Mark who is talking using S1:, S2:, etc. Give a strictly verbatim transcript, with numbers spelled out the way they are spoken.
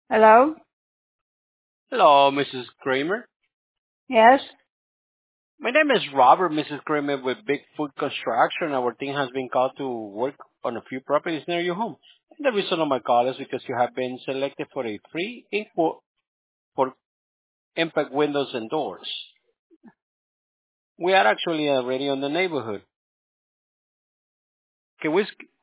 S1: Hello?
S2: Hello, Missus Kramer.
S1: Yes?
S2: My name is Robert, Missus Kramer, with Bigfoot Construction. Our team has been called to work on a few properties near your home. And the reason of my call is because you have been selected for a free info for impact windows and doors. We are actually already on the neighborhood. Can we sch-